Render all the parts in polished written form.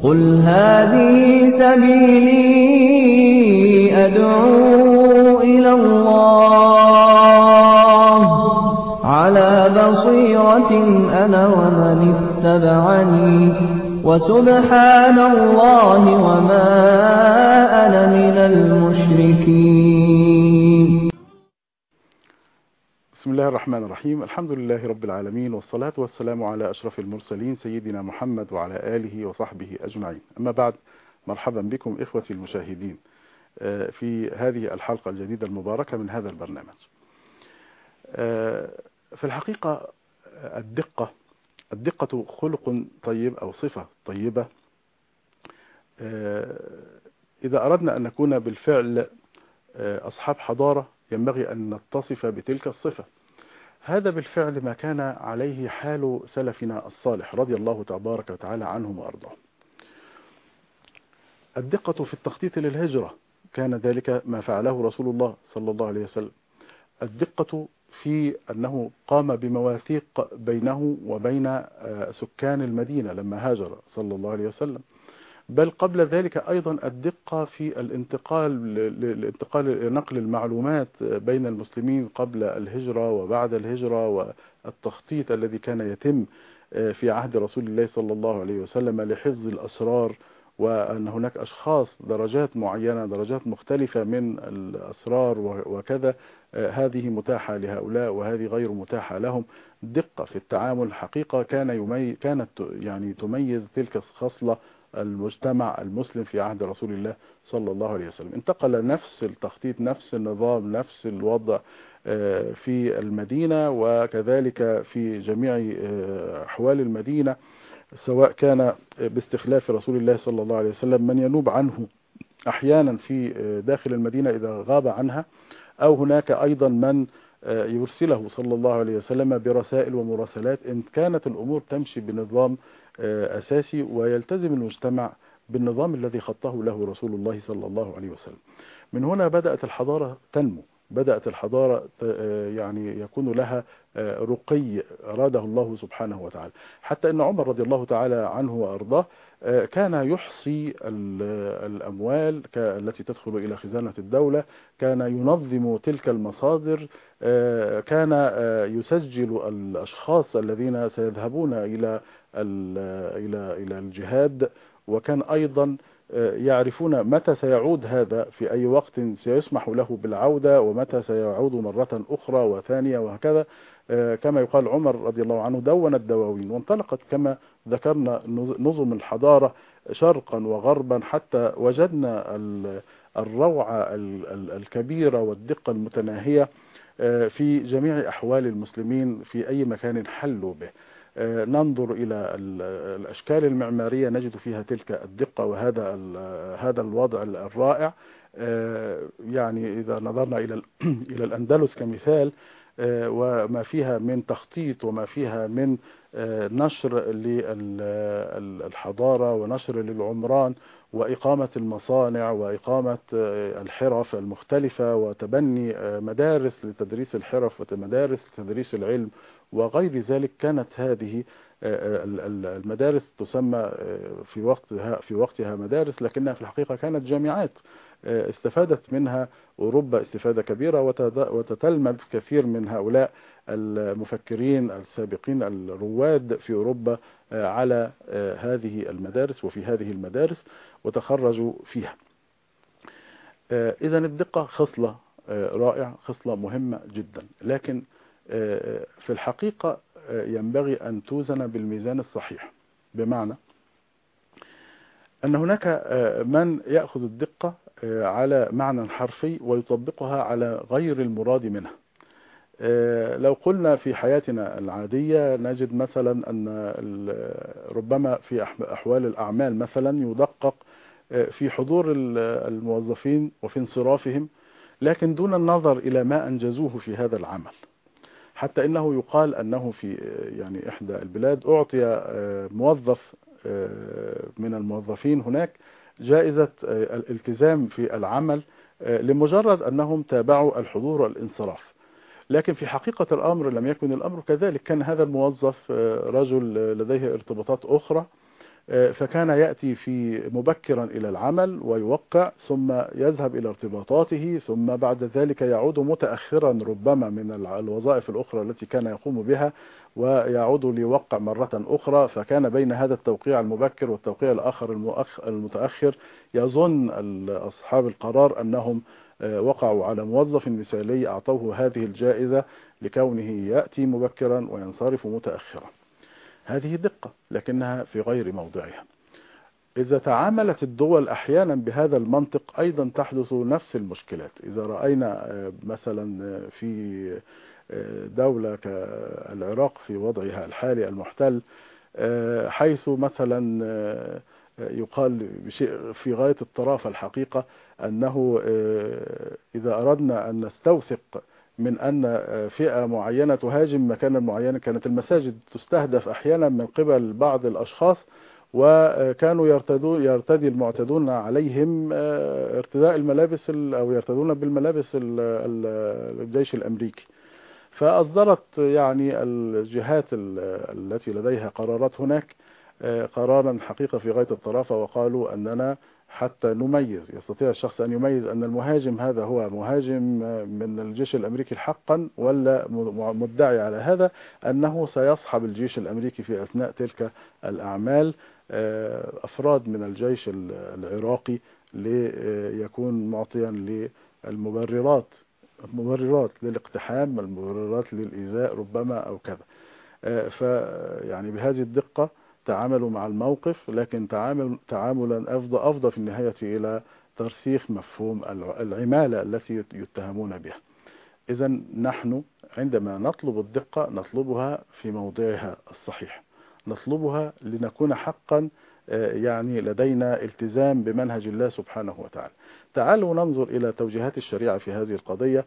قل هذه سبيلي أدعو إلى الله على بصيرة أنا ومن اتبعني وسبحان الله وما أنا من المشركين. بسم الله الرحمن الرحيم. الحمد لله رب العالمين، والصلاة والسلام على أشرف المرسلين سيدنا محمد وعلى آله وصحبه أجمعين. أما بعد، مرحبا بكم إخوتي المشاهدين في هذه الحلقة الجديدة المباركة من هذا البرنامج. في الحقيقة الدقة خلق طيب أو صفة طيبة. إذا أردنا أن نكون بالفعل أصحاب حضارة ينبغي أن نتصف بتلك الصفة. هذا بالفعل ما كان عليه حال سلفنا الصالح رضي الله تبارك وتعالى عنهم وأرضاهم. الدقة في التخطيط للهجرة كان ذلك ما فعله رسول الله صلى الله عليه وسلم. الدقة في أنه قام بمواثيق بينه وبين سكان المدينة لما هاجر صلى الله عليه وسلم. بل قبل ذلك أيضا الدقة في نقل المعلومات بين المسلمين قبل الهجرة وبعد الهجرة، والتخطيط الذي كان يتم في عهد رسول الله صلى الله عليه وسلم لحفظ الأسرار، وأن هناك أشخاص درجات معينة، درجات مختلفة من الأسرار وكذا، هذه متاحة لهؤلاء وهذه غير متاحة لهم. دقة في التعامل حقيقة كانت تميز تلك الخصلة المجتمع المسلم في عهد رسول الله صلى الله عليه وسلم. انتقل نفس التخطيط، نفس النظام، نفس الوضع في المدينة وكذلك في جميع أحوال المدينة، سواء كان باستخلاف رسول الله صلى الله عليه وسلم من ينوب عنه أحيانا في داخل المدينة إذا غاب عنها، أو هناك أيضا من يرسله صلى الله عليه وسلم برسائل ومراسلات، إن كانت الأمور تمشي بنظام أساسي ويلتزم المجتمع بالنظام الذي خطه له رسول الله صلى الله عليه وسلم. من هنا بدأت الحضارة تنمو، بدأت الحضارة يكون لها رقي أراده الله سبحانه وتعالى، حتى أن عمر رضي الله تعالى عنه وأرضاه كان يحصي الأموال التي تدخل إلى خزانة الدولة، كان ينظم تلك المصادر، كان يسجل الأشخاص الذين سيذهبون إلى الجهاد، وكان أيضا يعرفون متى سيعود هذا، في أي وقت سيسمح له بالعودة، ومتى سيعود مرة أخرى وثانية وهكذا. كما يقال عمر رضي الله عنه دون الدواوين، وانطلقت كما ذكرنا نظم الحضارة شرقا وغربا، حتى وجدنا الروعة الكبيرة والدقة المتناهية في جميع أحوال المسلمين في أي مكان حلوا به. ننظر إلى الأشكال المعمارية نجد فيها تلك الدقة وهذا الوضع الرائع. إذا نظرنا إلى الأندلس كمثال، وما فيها من تخطيط وما فيها من نشر للحضارة ونشر للعمران وإقامة المصانع وإقامة الحرف المختلفة وتبني مدارس لتدريس الحرف ومدارس لتدريس العلم وغير ذلك، كانت هذه المدارس تسمى في وقتها مدارس، لكنها في الحقيقة كانت جامعات استفادت منها أوروبا استفادة كبيرة، وتتلمذ كثير من هؤلاء المفكرين السابقين الرواد في أوروبا على هذه المدارس وفي هذه المدارس وتخرجوا فيها. إذن الدقة خصلة رائعة، خصلة مهمة جدا، لكن في الحقيقة ينبغي أن توزن بالميزان الصحيح، بمعنى أن هناك من يأخذ الدقة على معنى حرفي ويطبقها على غير المراد منها. لو قلنا في حياتنا العادية نجد مثلا أن ربما في أحوال الأعمال مثلا يدقق في حضور الموظفين وفي انصرافهم، لكن دون النظر إلى ما أنجزوه في هذا العمل. حتى إنه يقال أنه في إحدى البلاد أعطي موظف من الموظفين هناك جائزة الالتزام في العمل لمجرد أنهم تابعوا الحضور والانصراف، لكن في حقيقة الأمر لم يكن الأمر كذلك. كان هذا الموظف رجل لديه ارتباطات أخرى، فكان يأتي في مبكرا إلى العمل ويوقع، ثم يذهب إلى ارتباطاته، ثم بعد ذلك يعود متأخرا ربما من الوظائف الأخرى التي كان يقوم بها، ويعود ليوقع مرة أخرى. فكان بين هذا التوقيع المبكر والتوقيع الآخر المتأخر يظن أصحاب القرار أنهم وقعوا على موظف مثالي أعطوه هذه الجائزة لكونه يأتي مبكرا وينصرف متأخرا. هذه دقة لكنها في غير موضعها. إذا تعاملت الدول أحيانا بهذا المنطق أيضا تحدث نفس المشكلات. إذا رأينا مثلا في دولة كالعراق في وضعها الحالي المحتل، حيث مثلا يقال بشيء في غاية الطرافة الحقيقة، أنه إذا أردنا أن نستوثق من أن فئة معينة تهاجم مكانا معينا، كانت المساجد تستهدف أحيانا من قبل بعض الأشخاص، وكانوا يرتدي المعتدون عليهم ارتداء الملابس أو يرتدون بالملابس الجيش الأمريكي. فأصدرت يعني الجهات التي لديها قرارات هناك قرارا حقيقة في غاية الطرافة، وقالوا أننا حتى نميز، يستطيع الشخص أن يميز أن المهاجم هذا هو مهاجم من الجيش الأمريكي حقا ولا مدعي على هذا، أنه سيصحب الجيش الأمريكي في أثناء تلك الأعمال أفراد من الجيش العراقي ليكون معطيا للمبررات للاقتحام، المبررات للإيذاء ربما أو كذا. فيعني بهذه الدقة تعاملوا مع الموقف، لكن تعاملا أفضى في النهاية إلى ترسيخ مفهوم العمالة التي يتهمون بها. إذا نحن عندما نطلب الدقة نطلبها في موضعها الصحيح، نطلبها لنكون حقا يعني لدينا التزام بمنهج الله سبحانه وتعالى. تعالوا ننظر إلى توجيهات الشريعة في هذه القضية.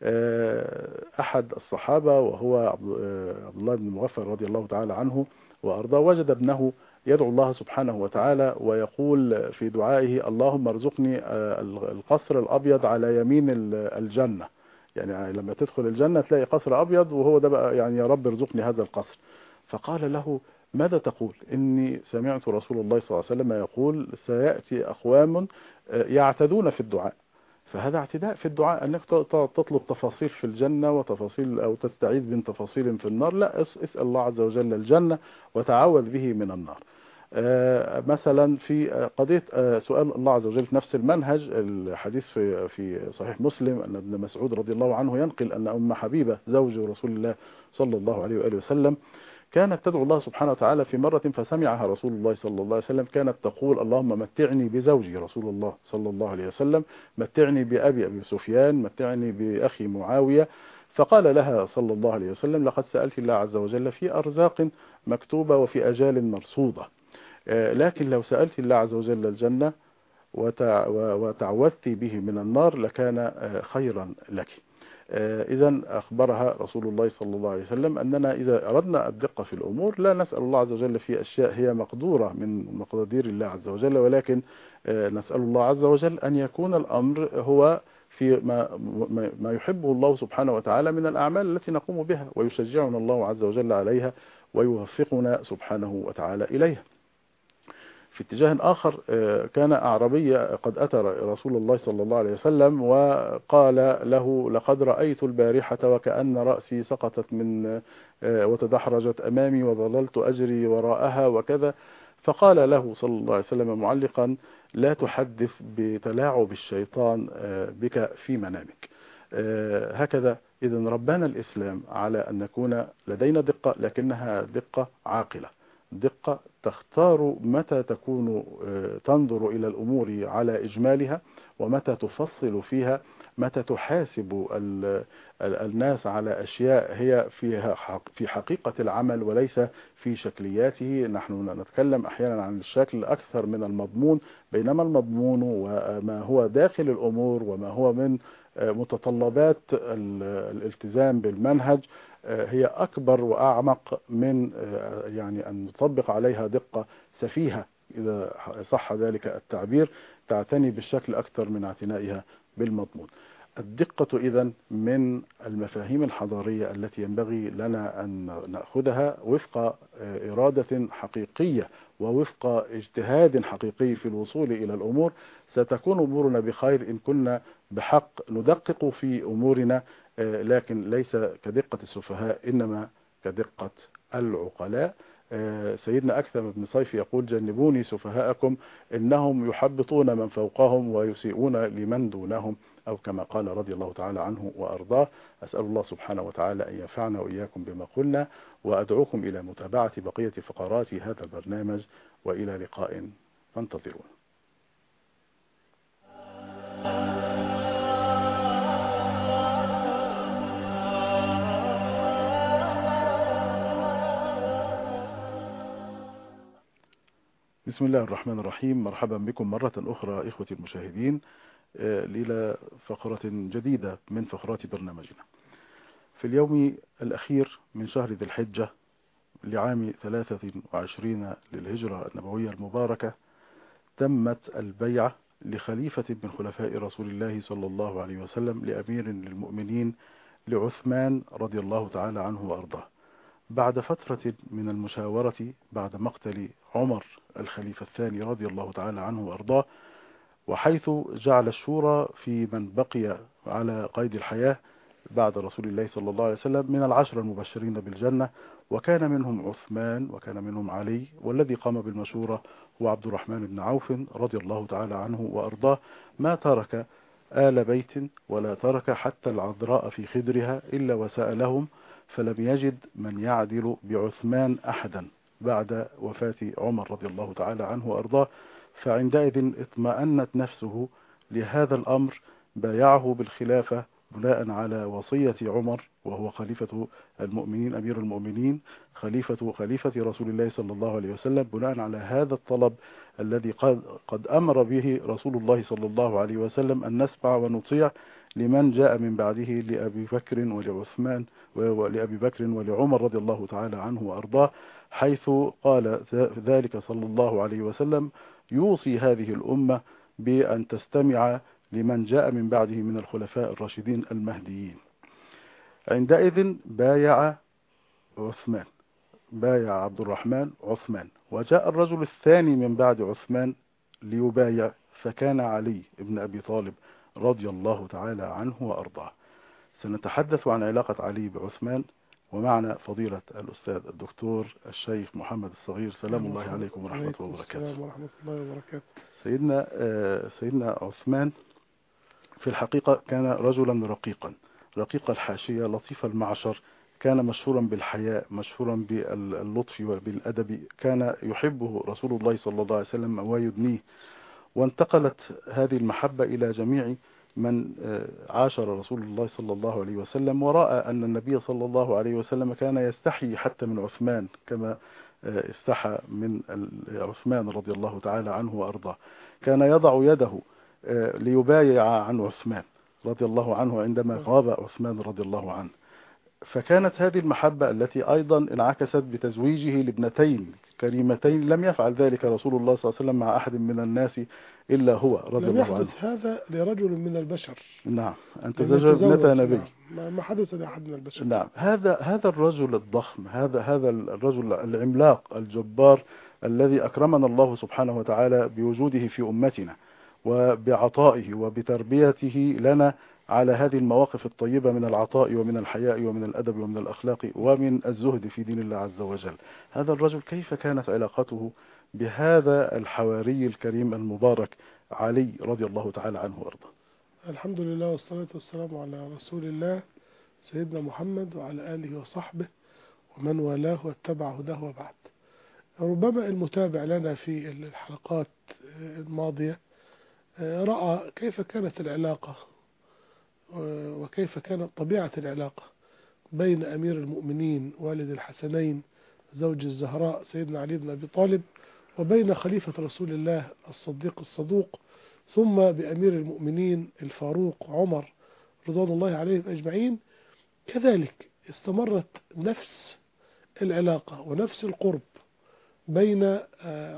أحد الصحابة وهو عبد الله بن مغفل رضي الله تعالى عنه وأرضاه، وجد ابنه يدعو الله سبحانه وتعالى ويقول في دعائه: اللهم ارزقني القصر الأبيض على يمين الجنة. يعني لما تدخل الجنة تلاقي قصر أبيض، وهو ده بقى يعني يا رب ارزقني هذا القصر. فقال له: ماذا تقول؟ إني سمعت رسول الله صلى الله عليه وسلم يقول: سيأتي أقوام يعتدون في الدعاء. فهذا اعتداء في الدعاء، أنك تطلب تفاصيل في الجنة وتفاصيل أو تستعيذ من تفاصيل في النار. لا، اسأل الله عز وجل الجنة وتعوذ به من النار. مثلا في قضية سؤال الله عز وجل في نفس المنهج، الحديث في صحيح مسلم أن ابن مسعود رضي الله عنه ينقل أن أم حبيبة زوج رسول الله صلى الله عليه وآله وسلم كانت تدعو الله سبحانه وتعالى في مرة فسمعها رسول الله صلى الله عليه وسلم، كانت تقول: اللهم متعني بزوجي رسول الله صلى الله عليه وسلم، متعني بأبي سفيان، متعني بأخي معاوية. فقال لها صلى الله عليه وسلم: لقد سألت الله عز وجل في أرزاق مكتوبة وفي أجال مرصودة، لكن لو سألت الله عز وجل الجنة وتعوذت به من النار لكان خيرا لك. إذا أخبرها رسول الله صلى الله عليه وسلم أننا إذا أردنا الدقة في الأمور لا نسأل الله عز وجل في أشياء هي مقدورة من مقادير الله عز وجل، ولكن نسأل الله عز وجل أن يكون الأمر هو في ما يحبه الله سبحانه وتعالى من الأعمال التي نقوم بها، ويشجعنا الله عز وجل عليها ويوفقنا سبحانه وتعالى إليها. في اتجاه آخر، كان أعربي قد أتى رسول الله صلى الله عليه وسلم وقال له: لقد رأيت البارحة وكأن رأسي سقطت من وتدحرجت أمامي وظللت أجري وراءها وكذا. فقال له صلى الله عليه وسلم معلقا: لا تحدث بتلاعب الشيطان بك في منامك. هكذا إذن ربنا الإسلام على أن نكون لدينا دقة، لكنها دقة عاقلة، دقة تختار متى تكون تنظر إلى الأمور على إجمالها، ومتى تفصل فيها، متى تحاسب الناس على أشياء هي في حقيقة العمل وليس في شكلياته. نحن نتكلم أحيانا عن الشكل أكثر من المضمون، بينما المضمون وما هو داخل الأمور وما هو من متطلبات الالتزام بالمنهج هي أكبر وأعمق من يعني أن نطبق عليها دقة سفيهة، إذا صح ذلك التعبير، تعتني بالشكل أكثر من اعتنائها بالمضمون. الدقة إذن من المفاهيم الحضارية التي ينبغي لنا أن نأخذها وفق إرادة حقيقية ووفق اجتهاد حقيقي في الوصول إلى الأمور. ستكون أمورنا بخير إن كنا بحق ندقق في أمورنا، لكن ليس كدقة السفهاء إنما كدقة العقلاء. سيدنا أكثم بن صيف يقول: جنبوني سفهاءكم إنهم يحبطون من فوقهم ويسيئون لمن دونهم، أو كما قال رضي الله تعالى عنه وأرضاه. أسأل الله سبحانه وتعالى أن ينفعنا وإياكم بما قلنا، وأدعوكم إلى متابعة بقية فقرات هذا البرنامج، وإلى لقاء فانتظرونا. بسم الله الرحمن الرحيم. مرحبا بكم مرة أخرى إخوتي المشاهدين إلى فقرة جديدة من فقرات برنامجنا. في اليوم الأخير من شهر ذي الحجة لعام 23 للهجرة النبوية المباركة تمت البيعة لخليفة من خلفاء رسول الله صلى الله عليه وسلم لأمير للمؤمنين لعثمان رضي الله تعالى عنه وأرضاه، بعد فترة من المشاورة بعد مقتل عمر الخليفة الثاني رضي الله تعالى عنه وأرضاه، وحيث جعل الشورى في من بقي على قيد الحياة بعد رسول الله صلى الله عليه وسلم من العشر المبشرين بالجنة، وكان منهم عثمان وكان منهم علي، والذي قام بالمشورة هو عبد الرحمن بن عوف رضي الله تعالى عنه وأرضاه. ما ترك آل بيت ولا ترك حتى العذراء في خدرها إلا وسألهم، فلم يجد من يعدل بعثمان أحدا بعد وفاة عمر رضي الله تعالى عنه وأرضاه. فعندئذ اطمأنت نفسه لهذا الأمر، بايعه بالخلافة بناء على وصية عمر، وهو خليفة المؤمنين أمير المؤمنين خليفة رسول الله صلى الله عليه وسلم، بناء على هذا الطلب الذي قد أمر به رسول الله صلى الله عليه وسلم أن نسمع ونطيع لمن جاء من بعده لأبي بكر ولعثمان ولأبي بكر ولعمر رضي الله تعالى عنه وأرضاه، حيث قال ذلك صلى الله عليه وسلم: يوصي هذه الأمة بأن تستمع لمن جاء من بعده من الخلفاء الراشدين المهديين. عندئذ بايع عبد الرحمن عثمان، وجاء الرجل الثاني من بعد عثمان ليبايع، فكان علي بن أبي طالب رضي الله تعالى عنه وأرضاه. سنتحدث عن علاقة علي بعثمان، ومعنا فضيلة الأستاذ الدكتور الشيخ محمد الصغير. سلام الله عليكم ورحمة الله وبركاته. السلام ورحمة الله وبركاته. سيدنا عثمان في الحقيقة كان رجلا رقيق الحاشية، لطيف المعشر، كان مشهورا بالحياء، مشهورا باللطف وبالأدب، كان يحبه رسول الله صلى الله عليه وسلم ويدنيه، وانتقلت هذه المحبة إلى جميع من عاشر رسول الله صلى الله عليه وسلم، ورأى أن النبي صلى الله عليه وسلم كان يستحي حتى من عثمان كما استحى من عثمان رضي الله تعالى عنه وأرضاه. كان يضع يده ليبايع عن عثمان رضي الله عنه عندما غاب عثمان رضي الله عنه. فكانت هذه المحبة التي أيضا انعكست بتزويجه لابنتين كريمتين، لم يفعل ذلك رسول الله صلى الله عليه وسلم مع أحد من الناس إلا هو رضي الله عنه. لم يحدث هذا لرجل من البشر. نعم، أن تزوج ابنة نبي. نعم. ما حدث لأحد من البشر. نعم، هذا الرجل الضخم، هذا الرجل العملاق الجبار الذي أكرمنا الله سبحانه وتعالى بوجوده في أمتنا وبعطائه وبتربيته لنا على هذه المواقف الطيبة من العطاء ومن الحياء ومن الأدب ومن الأخلاق ومن الزهد في دين الله عز وجل. هذا الرجل كيف كانت علاقته بهذا الحواري الكريم المبارك علي رضي الله تعالى عنه وارضاه؟ الحمد لله والصلاة والسلام على رسول الله سيدنا محمد وعلى آله وصحبه ومن والاه واتبع هداه وبعد. ربما المتابع لنا في الحلقات الماضية رأى كيف كانت العلاقة وكيف كانت طبيعة العلاقة بين أمير المؤمنين والد الحسنين زوج الزهراء سيدنا علي بن أبي طالب وبين خليفة رسول الله الصديق الصدوق، ثم بأمير المؤمنين الفاروق عمر رضوان الله عليهم أجمعين. كذلك استمرت نفس العلاقة ونفس القرب بين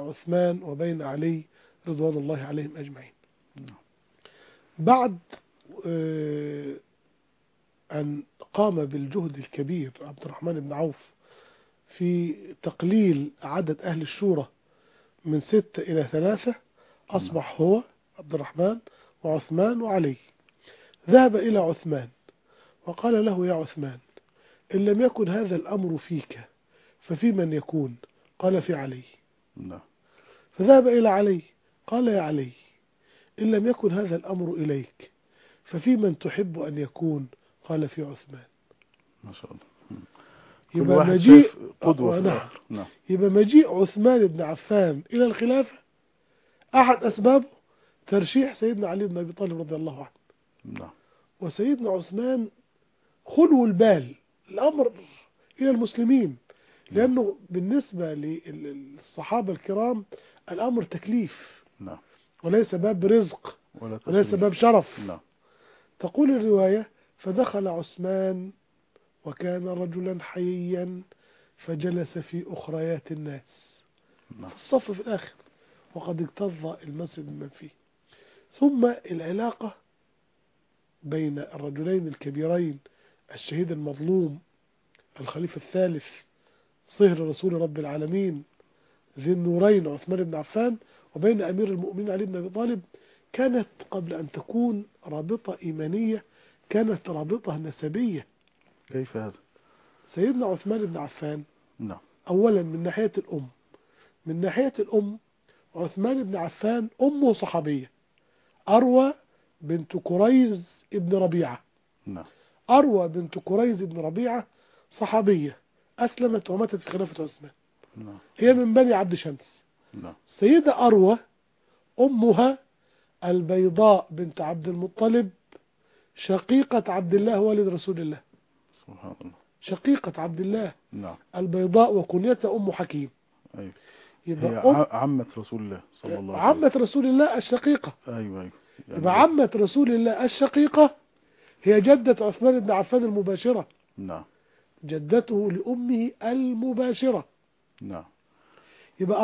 عثمان وبين علي رضوان الله عليهم أجمعين. بعد أن قام بالجهد الكبير عبد الرحمن بن عوف في تقليل عدد أهل الشورى من 6 إلى 3، أصبح هو عبد الرحمن وعثمان وعلي. ذهب إلى عثمان وقال له: يا عثمان، إن لم يكن هذا الأمر فيك ففي من يكون؟ قال: في علي. فذهب إلى علي قال: يا علي، إن لم يكن هذا الأمر إليك ففي من تحب أن يكون؟ قال: في عثمان. ما شاء الله. يبقى مجيء قدوة. نعم. يبقى مجيء عثمان بن عفان إلى الخلافة أحد أسبابه ترشيح سيدنا علي بن أبي طالب رضي الله عنه. نعم. وسيدنا عثمان خلو البال الأمر إلى المسلمين، لأنه بالنسبة للصحابة الكرام الأمر تكليف، نعم، وليس باب رزق وليس باب شرف. نعم. تقول الرواية: فدخل عثمان وكان رجلا حييا فجلس في أخريات الناس، نعم، في الصف في الآخر، وقد اكتظ المسجد من فيه. ثم العلاقة بين الرجلين الكبيرين، الشهيد المظلوم الخليفة الثالث صهر رسول رب العالمين ذي النورين عثمان بن عفان، وبين أمير المؤمنين علي بن أبي طالب، كانت قبل أن تكون رابطة إيمانية كانت رابطة نسبية. كيف هذا؟ سيدنا عثمان بن عفان نعم. أولا من ناحية الأم، من ناحية الأم عثمان بن عفان أمه صحابية، أروى بنت كريز ابن ربيعة. نعم. أروى بنت كريز ابن ربيعة صحابية أسلمت وماتت في خلافة عثمان. نعم. هي من بني عبد شمس. نعم. سيدة أروى أمها البيضاء بنت عبد المطلب شقيقة عبد الله والد رسول الله. سبحان الله. شقيقة عبد الله. نعم. البيضاء وكنيتها أم حكيم. أيوة. يبقى عمة رسول الله صلى الله عليه وسلم. عمة رسول الله الشقيقة. أيوة. يعني يبقى عمة رسول الله الشقيقة هي جدة عثمان بن عفان المباشرة. نعم. جدته لأمه المباشرة. نعم. يبقى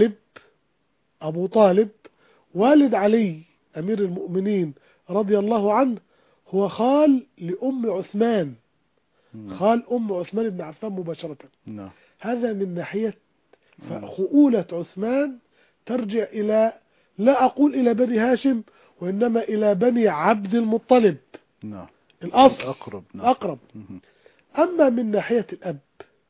أبو طالب والد علي أمير المؤمنين رضي الله عنه هو خال لأم عثمان. خال أم عثمان بن عفان مباشرة. نعم. هذا من ناحية. فخؤولة عثمان ترجع إلى، لا أقول إلى بني هاشم، وإنما إلى بني عبد المطلب. نعم. الأصل أقرب. نعم. أقرب. أما من ناحية الأب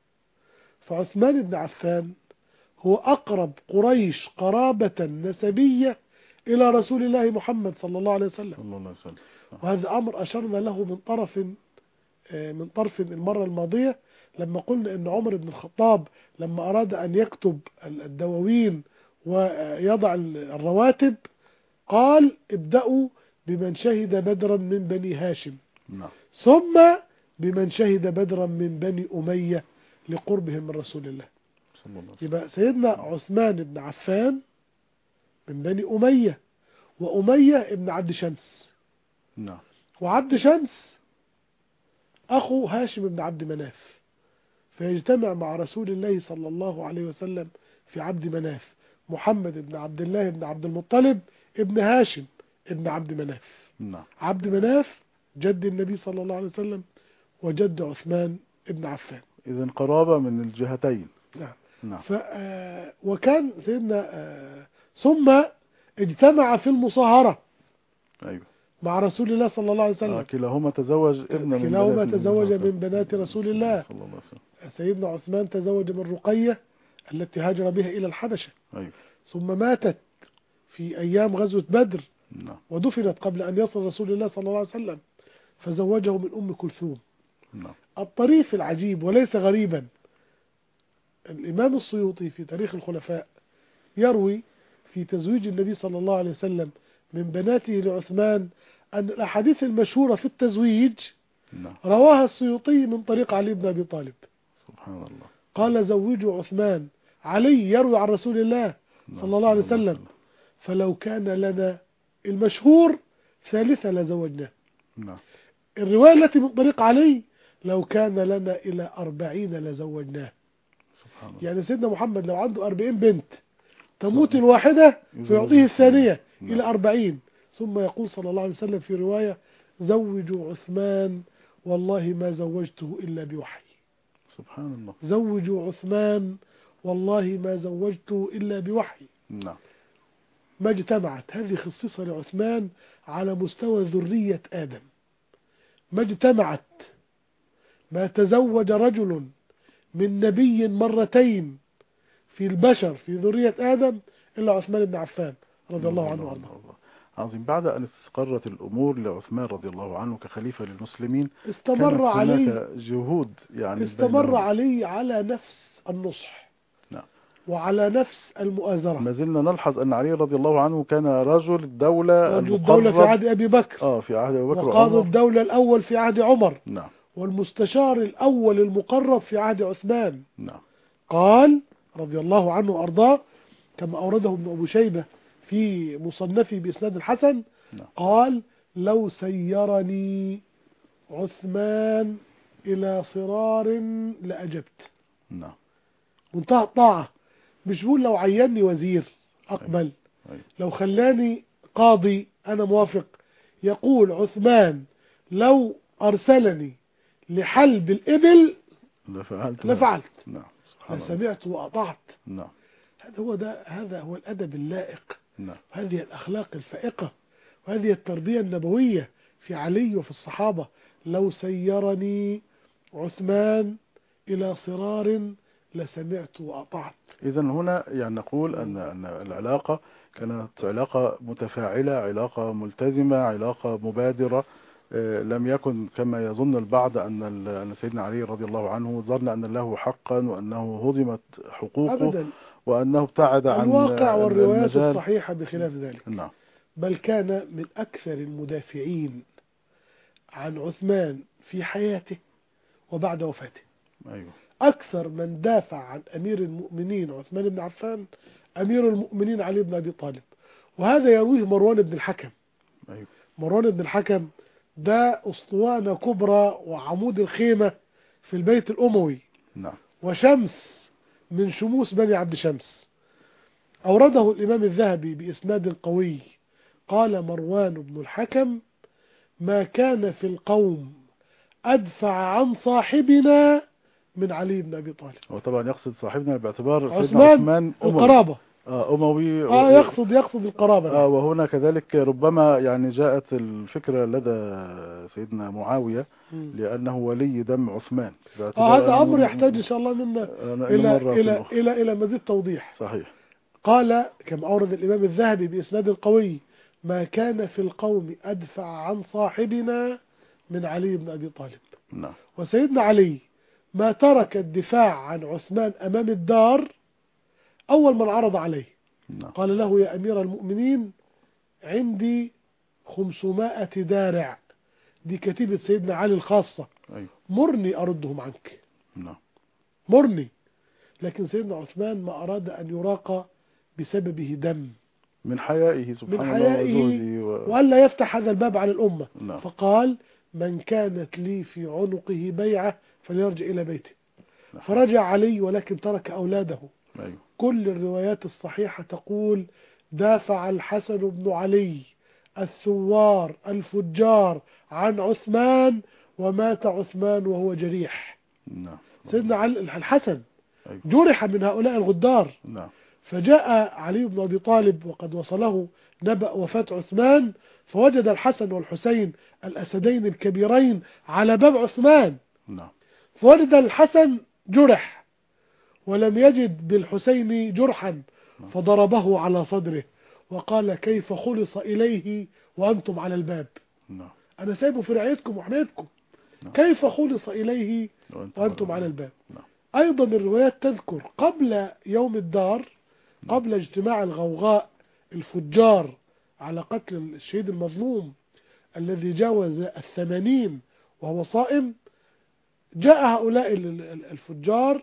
فعثمان بن عفان هو أقرب قريش قرابة نسبية إلى رسول الله محمد صلى الله عليه وسلم. صلى الله عليه وسلم. وهذا أمر أشرنا له من طرف المرة الماضية لما قلنا أن عمر بن الخطاب لما أراد أن يكتب الدواوين ويضع الرواتب قال: ابدأوا بمن شهد بدرا من بني هاشم. نعم. ثم بمن شهد بدرا من بني أمية لقربهم من رسول الله. يبقى سيدنا عثمان بن عفان من بني أمية، وأمية ابن عبد شمس. نعم. وعبد شمس أخو هاشم بن عبد مناف، فيجتمع مع رسول الله صلى الله عليه وسلم في عبد مناف محمد بن عبد الله بن عبد المطلب ابن هاشم ابن عبد مناف. نعم. عبد مناف جد النبي صلى الله عليه وسلم وجد عثمان بن عفان. إذن قرابة من الجهتين. نعم. نعم. وكان سيدنا ثم اجتمع في المصاهرة. أيوة. مع رسول الله صلى الله عليه وسلم. كلاهما تزوج كلاهما تزوج من بنات رسول الله. صلى الله عليه وسلم. سيدنا عثمان تزوج من رقية التي هاجر بها إلى الحبشة. أيوة. ثم ماتت في أيام غزوة بدر. نعم. ودفنت قبل أن يصل رسول الله صلى الله عليه وسلم، فزوجه من أم كلثوم. نعم. الطريف العجيب وليس غريبا، الإمام السيوطي في تاريخ الخلفاء يروي في تزويج النبي صلى الله عليه وسلم من بناته لعثمان أن الأحاديث المشهورة في التزويج رواها السيوطي من طريق علي بن أبي طالب. سبحان الله. قال: زوجوا عثمان. علي يروي عن رسول الله صلى الله عليه وسلم: فلو كان لنا المشهور ثالثة لزوجناه. الرواية التي من طريق علي: لو كان لنا إلى 40 لزوجناه. سبحان الله. يعني سيدنا محمد لو عنده 40 بنت تموت الواحدة فيعطيه الثانية إلى 40. ثم يقول صلى الله عليه وسلم في رواية: زوجوا عثمان والله ما زوجته إلا بوحي. سبحان الله. زوجوا عثمان والله ما زوجته إلا بوحي. نعم. ما اجتمعت هذه خصيصة لعثمان على مستوى ذرية آدم، ما اجتمعت، ما تزوج رجل من نبي مرتين في البشر في ذرية آدم إلا عثمان بن عفان رضي الله عنه وارضاه. عظيم. بعد أن استقرت الأمور لعثمان رضي الله عنه كخليفة للمسلمين استمر علي جهود يعني استمر علي على نفس النصح. نعم. وعلى نفس المؤازرة. ما زلنا نلحظ أن علي رضي الله عنه كان رجل الدولة في عهد أبي بكر. في عهد أبي بكر، وقاضي الدولة الأول في عهد عمر. نعم. والمستشار الأول المقرب في عهد عثمان. نعم. قال رضي الله عنه وأرضاه كما أورده ابن أبو شيبة في مصنفه بإسناد الحسن. نعم. قال لو سيرني عثمان إلى صرار لأجبت. نعم. منتهى الطاعة. مش بقول لو عيني وزير أقبل، لو خلاني قاضي أنا موافق. يقول عثمان لو أرسلني لحلب الإبل لفعلت. نعم. لسمعت وأطعت. نعم. هذا هو الأدب اللائق. نعم. هذه الأخلاق الفائقة وهذه التربية النبوية في علي وفي الصحابة. لو سيرني عثمان إلى صرار لسمعت وأطعت. إذا هنا يعني نقول أن العلاقة كانت علاقة متفاعلة، علاقة ملتزمة، علاقة مبادرة. لم يكن كما يظن البعض أن سيدنا علي رضي الله عنه ظن أن له حقا وأنه هضمت حقوقه أبدا. وأنه ابتعد عن الواقع والروايات الصحيحة بخلاف ذلك. نعم. بل كان من أكثر المدافعين عن عثمان في حياته وبعد وفاته. أيوه. أكثر من دافع عن أمير المؤمنين عثمان بن عفان أمير المؤمنين علي بن أبي طالب. وهذا يرويه مروان بن الحكم. أيوه. مروان بن الحكم ده أسطوانة كبرى وعمود الخيمة في البيت الأموي. نعم. وشمس من شموس بني عبد شمس. أورده الإمام الذهبي بإسناد قوي. قال مروان بن الحكم ما كان في القوم أدفع عن صاحبنا من علي بن أبي طالب. وطبعا يقصد صاحبنا باعتبار عثمان القرابة. أموي. يقصد القرابة. وهنا كذلك ربما يعني جاءت الفكرة لدى سيدنا معاوية لأنه ولي دم عثمان. هذا أمر يحتاج إن شاء الله منا إلى مزيد توضيح. صحيح. قال كما أورد الإمام الذهبي بإسناد القوي ما كان في القوم أدفع عن صاحبنا من علي بن أبي طالب. نعم. وسيدنا علي ما ترك الدفاع عن عثمان أمام الدار أول من عرض عليه. نعم. قال له يا أمير المؤمنين عندي 500 دارع، دي كتيبة سيدنا علي الخاصة. أيوه. مرني أردهم عنك. نعم. مرني. لكن سيدنا عثمان ما أراد أن يراق بسببه دم من حيائه سبحان الله وألا يفتح هذا الباب على الأمة. نعم. فقال من كانت لي في عنقه بيعة فليرجع إلى بيته. نعم. فرجع علي ولكن ترك أولاده. أيوه. كل الروايات الصحيحة تقول دافع الحسن بن علي الثوار الفجار عن عثمان ومات عثمان وهو جريح. نعم. سيدنا الحسن أيوه. جرح من هؤلاء الغدار. نعم. فجاء علي بن أبي طالب وقد وصله نبأ وفاة عثمان فوجد الحسن والحسين الأسدين الكبيرين على باب عثمان. نعم. فوجد الحسن جرح ولم يجد بالحسين جرحا فضربه على صدره وقال كيف خلص إليه وأنتم على الباب. نعم. أنا سايبه في رعايتكم وحمايتكم. كيف خلص إليه وأنتم على الباب. أيضا الروايات تذكر قبل يوم الدار قبل اجتماع الغوغاء الفجار على قتل الشهيد المظلوم الذي جاوز 80 وهو صائم، جاء هؤلاء الفجار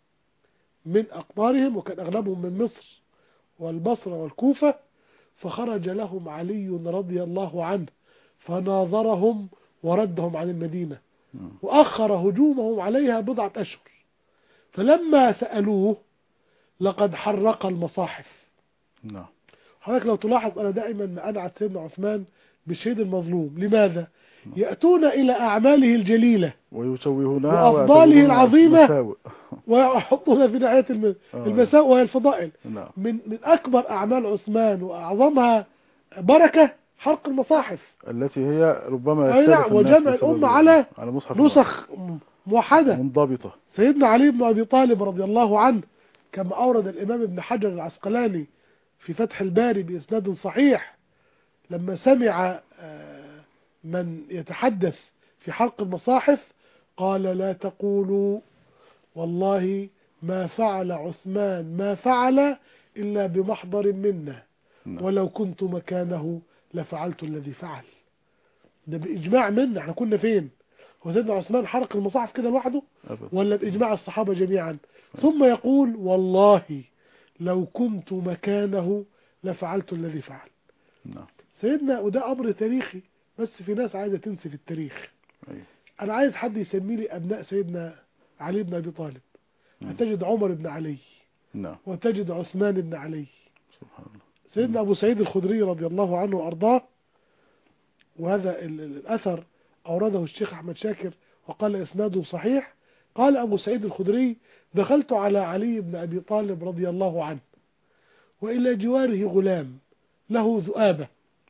من أقطارهم وكان أغلبهم من مصر والبصرة والكوفة، فخرج لهم علي رضي الله عنه فناظرهم وردهم عن المدينة وأخر هجومهم عليها بضعة أشهر. فلما سألوه لقد حرق المصاحف. حضرتك لو تلاحظ أنا دائما ما أنعت سيدنا عثمان بالشهيد المظلوم. لماذا؟ يأتون إلى أعماله الجليلة ويشوهونها وأفضاله ويعتبرونها العظيمة مساوئ. ويحطون في نهاية المساء وهي الفضائل. نعم. من أكبر أعمال عثمان وأعظمها بركة حرق المصاحف التي هي ربما أي يختلف نعم، الناس وجمع بسبب الأمة على مصحف نسخ موحدة. منضبطة. سيدنا علي بن أبي طالب رضي الله عنه كما أورد الإمام ابن حجر العسقلاني في فتح الباري بإسناد صحيح، لما سمع من يتحدث في حرق المصاحف قال: لا تقولوا والله ما فعل عثمان ما فعل إلا بمحضر منا، ولو كنت مكانه لفعلت الذي فعل. ده بإجماع منا، احنا كنا فين؟ هو سيدنا عثمان حرق المصاحف كده لوحده ولا بإجماع الصحابة جميعا؟ ثم يقول: والله لو كنت مكانه لفعلت الذي فعل. سيدنا، وده أمر تاريخي، بس في ناس عايزة تنسي في التاريخ. أنا عايز حد يسمي لي أبناء سيدنا علي بن أبي طالب. هتجد عمر بن علي، وتجد عثمان بن علي. سبحان الله. سيدنا أبو سعيد الخدري رضي الله عنه وأرضاه، وهذا الأثر أورده الشيخ أحمد شاكر وقال إسناده صحيح. قال أبو سعيد الخدري: دخلت على علي بن أبي طالب رضي الله عنه وإلى جواره غلام له ذؤابة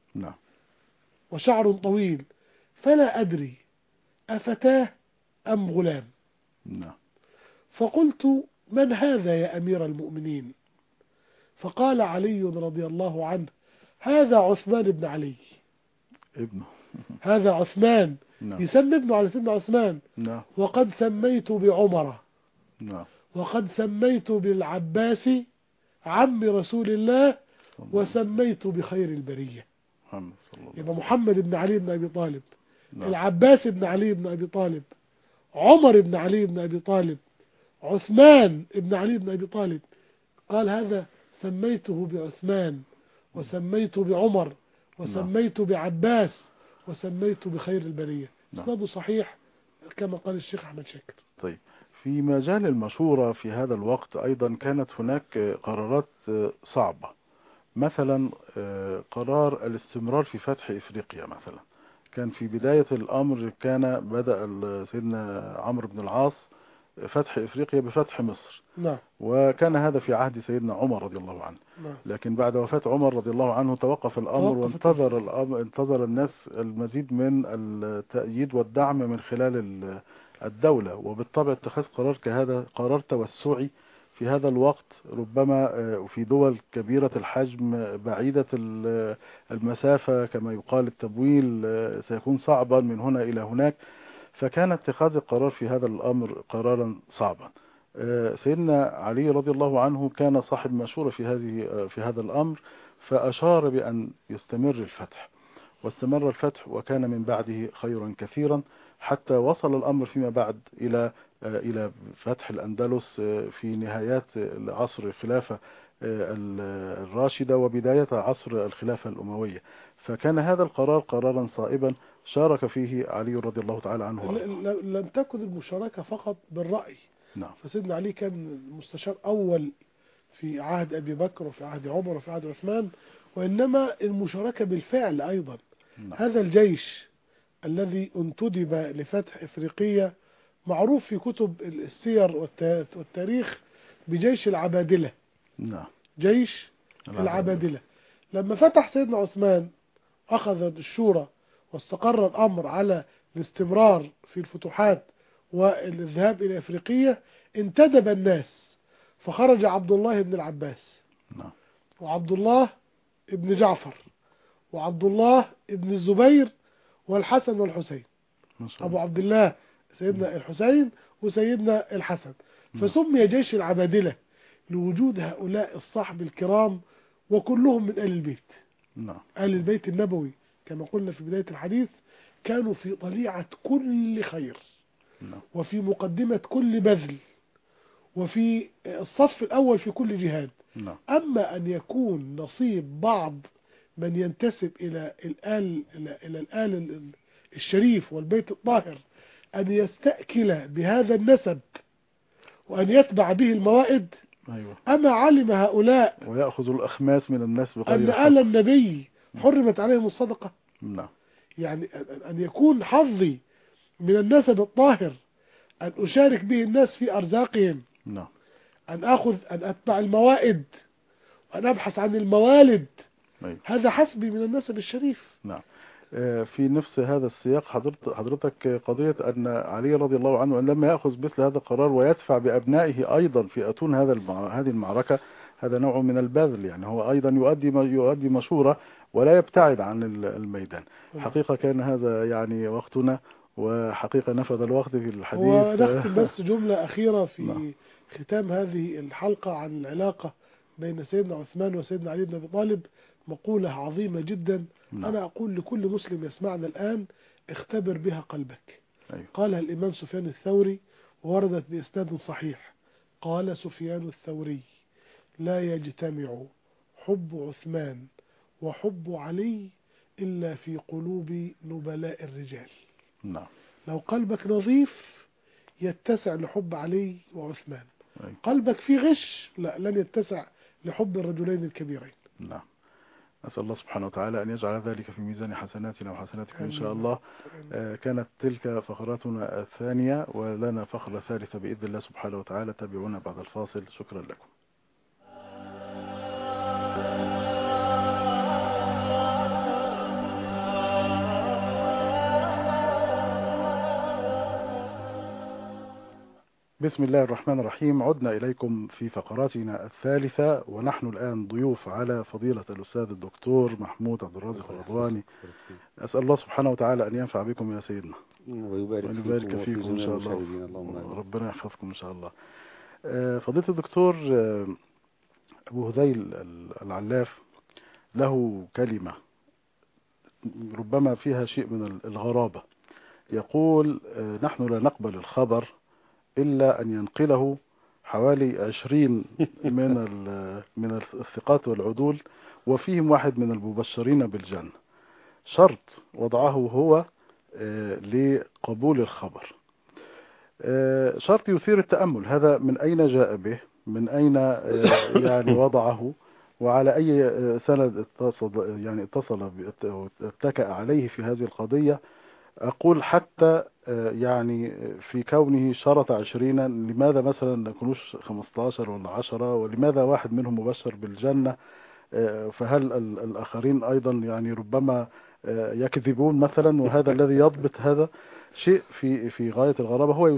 وشعر طويل، فلا أدري أفتاه أم غلام. فقلت: من هذا يا أمير المؤمنين؟ فقال علي رضي الله عنه: هذا عثمان بن علي. ابنه. هذا عثمان. يسمي ابنه على سيدنا عثمان. وقد سميت بعمر، وقد سميت بالعباس عم رسول الله، وسميت بخير البرية. يبقى محمد بن علي بن أبي طالب، العباس بن علي بن أبي طالب، عمر بن علي بن أبي طالب، عثمان بن علي بن أبي طالب. قال: هذا سميته بعثمان، وسميت بعمر، وسميت بعباس، وسميت بخير البرية. اسناده صحيح كما قال الشيخ أحمد شاكر. طيب، في مجال المشورة في هذا الوقت أيضا كانت هناك قرارات صعبة، مثلا قرار الاستمرار في فتح إفريقيا. مثلا كان في بداية الأمر كان بدأ سيدنا عمرو بن العاص فتح إفريقيا بفتح مصر. وكان هذا في عهد سيدنا عمر رضي الله عنه. لكن بعد وفاة عمر رضي الله عنه توقف الأمر، وانتظر الناس المزيد من التأييد والدعم من خلال الدولة، وبالطبع اتخاذ قرار كهذا قرار توسعي في هذا الوقت، ربما في دول كبيرة الحجم بعيدة المسافة كما يقال التمويل سيكون صعبا من هنا إلى هناك، فكان اتخاذ القرار في هذا الأمر قرارا صعبا. سيدنا علي رضي الله عنه كان صاحب مشورة في هذا الأمر، فأشار بأن يستمر الفتح، واستمر الفتح، وكان من بعده خيرا كثيرا، حتى وصل الأمر فيما بعد إلى فتح الأندلس في نهايات عصر الخلافة الراشدة وبداية عصر الخلافة الأموية. فكان هذا القرار قرارا صائبا شارك فيه علي رضي الله تعالى عنه. لم تكن المشاركة فقط بالرأي. فسيدنا علي كان مستشار أول في عهد أبي بكر وفي عهد عمر وفي عهد عثمان، وإنما المشاركة بالفعل أيضا. هذا الجيش الذي انتدب لفتح إفريقيا معروف في كتب السير والتاريخ بجيش العبادلة. جيش العبادلة. لما فتح سيدنا عثمان أخذ الشورى واستقر الأمر على الاستمرار في الفتوحات والذهاب إلى إفريقيا، انتدب الناس، فخرج عبد الله بن العباس، وعبد الله بن جعفر، وعبد الله بن الزبير، والحسن والحسين. أبو عبد الله سيدنا الحسين وسيدنا الحسن. فسمي جيش العبادلة لوجود هؤلاء الصحب الكرام، وكلهم من آل البيت. آل البيت النبوي كما قلنا في بداية الحديث كانوا في طليعة كل خير، وفي مقدمة كل بذل، وفي الصف الأول في كل جهاد. أما أن يكون نصيب بعض من ينتسب إلى الآل الشريف والبيت الطاهر أن يستأكل بهذا النسب وأن يتبع به الموائد، أما علم هؤلاء ويأخذ الأخماس من الناس بغير أن آل النبي حرمت عليهم الصدقة. يعني أن يكون حظي من النسب الطاهر أن أشارك به الناس في أرزاقهم، نعم. أن أتبع الموائد وأن أبحث عن الموالد، أيوة. هذا حسبي من النسب الشريف. نعم. في نفس هذا السياق حضرتك قضية أن علي رضي الله عنه أن لما يأخذ مثل هذا القرار ويدفع بأبنائه أيضا في أتون هذه المعركة، هذا نوع من البذل، يعني هو أيضا يؤدي مشورة ولا يبتعد عن الميدان. حقيقة كان هذا يعني وقتنا، وحقيقة نفذ الوقت في الحديث. هو نختم بس جملة أخيرة نعم. في ختام هذه الحلقة عن العلاقة بين سيدنا عثمان وسيدنا علي بن أبي طالب، مقولة عظيمة جدا. نعم. أنا أقول لكل مسلم يسمعنا الآن: اختبر بها قلبك. أيوة. قالها الإمام سفيان الثوري ووردت بإسناد صحيح. قال سفيان الثوري: لا يجتمع حب عثمان وحب علي إلا في قلوب نبلاء الرجال. نعم. لو قلبك نظيف يتسع لحب علي وعثمان. أيوة. قلبك فيه غش، لا، لن يتسع لحب الرجلين الكبيرين. نعم. أسأل الله سبحانه وتعالى أن يجعل ذلك في ميزان حسناتنا وحسناتكم إن شاء الله. كانت تلك فقراتنا الثانية، ولنا فقرة ثالثة بإذن الله سبحانه وتعالى. تابعونا بعد الفاصل. شكرا لكم. بسم الله الرحمن الرحيم. عدنا إليكم في فقراتنا الثالثة، ونحن الآن ضيوف على فضيلة الأستاذ الدكتور محمود عبد الرازق الرضواني. أسأل الله سبحانه وتعالى أن ينفع بكم يا سيدنا ويبارك فيكم إن شاء الله. ربنا يحفظكم إن شاء الله. فضيلة الدكتور أبو هذيل العلاف له كلمة ربما فيها شيء من الغرابة. يقول: نحن لا نقبل الخبر إلا أن ينقله حوالي 20 من الثقات والعدول، وفيهم واحد من المبشرين بالجنة، شرط وضعه هو لقبول الخبر. شرط يثير التأمل. هذا من أين جاء به؟ من أين يعني وضعه؟ وعلى أي سند اتصل اتكأ عليه في هذه القضية؟ أقول حتى يعني في كونه شرط 20، لماذا مثلا ما يكونوش 15 ولا 10؟ ولماذا واحد منهم مبشر بالجنة؟ فهل الآخرين أيضا يعني ربما يكذبون مثلا؟ وهذا الذي يضبط هذا شيء في غاية الغرابة. هو